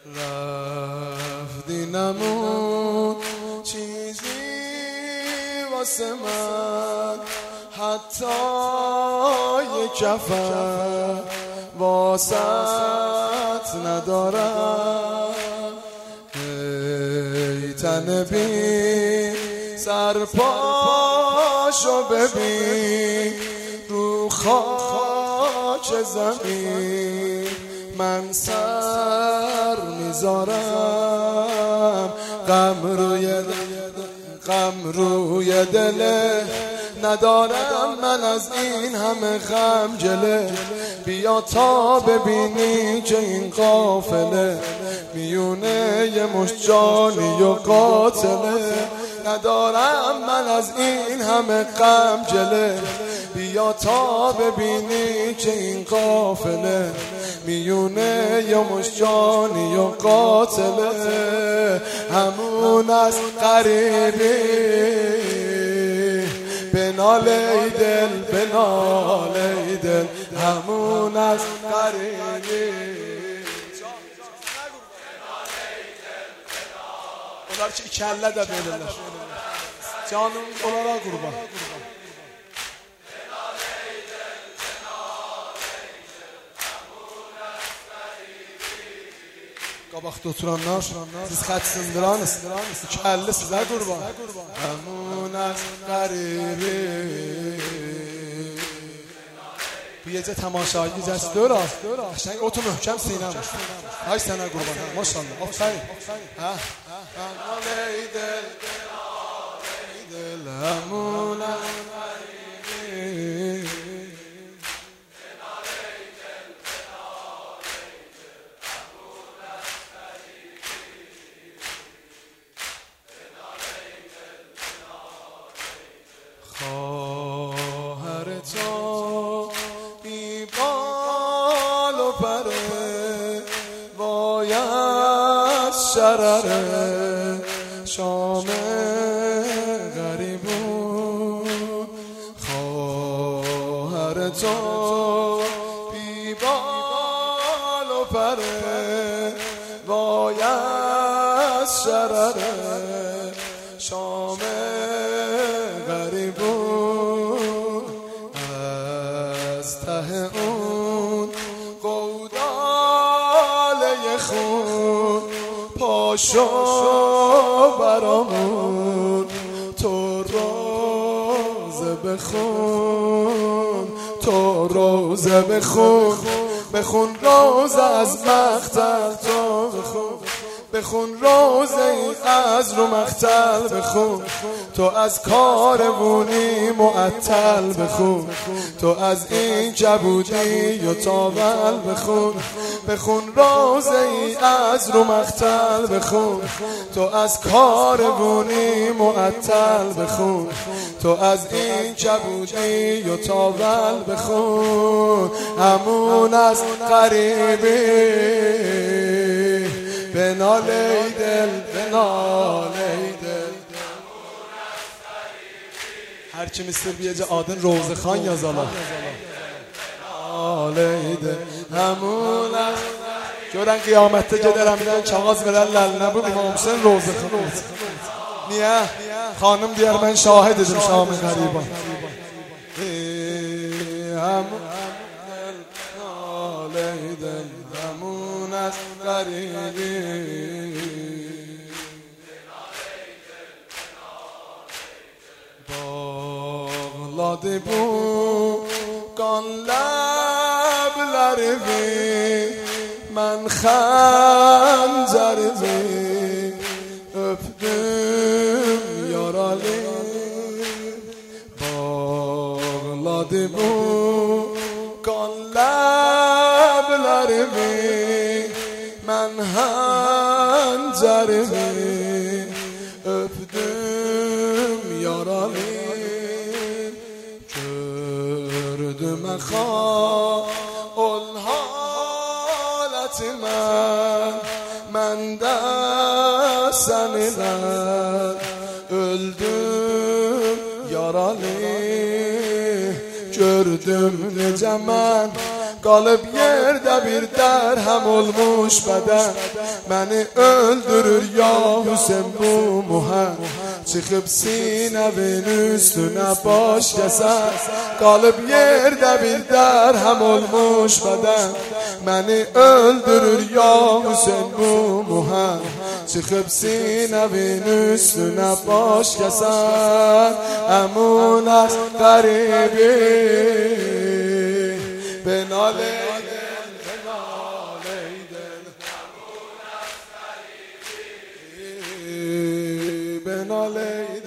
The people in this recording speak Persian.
رفتی نمون چیزی واسه من، حتی یک کفن واسط ندارم. ای تن بی سر پاشو ببین رو خاک زمین، من سر میذارم. غم روی دله ندارم من از این همه خجله. بیا تا ببینی که این قافله میونه یه مشت جانی و قاتله. ندارم من از این همه خجله. بیا تا ببینی که این قافله میونه یه مشت جانی و قاتله. همون از غریبی بنال ای دل، بنال ای دل، همون از غریبی. onlar ki ikəllə də verirlər. Canım onlara qurban. Qabaqda oturanlar, siz xət sındıranız, ikəlli sizə qurban. Həmun az qəribi. Bu gecə tamaşayı gecəsi deyil ha. Sən otur möhkəm sinəm. Ay sənə qurban. Maşallah. Afərin. Hə. Həmun ey dil, həmun az qəribi. خواهر تو بی بال و پره وای از شرره شام غریبون. خواهر تو بی بال و پره وای از شرره شام غریبون. از ته اون قوداله خون پاشو برامون تو روزه بخون، تو روزه بخون، بخون روزه از مقتل تو بخون، بخون روزه ای از رو مقتل بخون. تو از کاروونی معطل بخون، تو از این کبودی و تاول بخون، بخون روزه ای از رو مقتل بخون. تو از کاروونی معطل بخون، تو از این کبودی و تاول بخون. همون از غریبی بنال ای دل، بنال ای دل. هر کی مثل بیجه آدن روزخان yazala. بنال ای دل همون از görən qiyamətdə gedərəm bilən kağız verərlər nə bu İmam Hüseyin Rozəxan. Niyə? Xanım deyər mən şahid edim Şam-ı Qəriban. Bənal ey dil همون از غریبی. Bağladı bu qan ləblərimi, mən xəncərimi öpdüm yaralı. Bağladı bu qan ləblərimi, mən xəncərimi öpdüm yaralı. Gördüm ol haleti mən də səninlə öldüm yaralı. Gördüm necə mən Qalıb yerdə bir dərhəmol olmuş bədən Məni öldürür ya Hüseyin bu muhəm Çıxıb sinəvin üstünə baş kəsən Qalıb yerdə bir dərhəm olmuş bədən Məni öldürür ya Hüseyin bu muhəm Çıxıb sinəvin üstünə baş kəsən Əmun az qəribi Benaleydin, benaleydin Benaleydin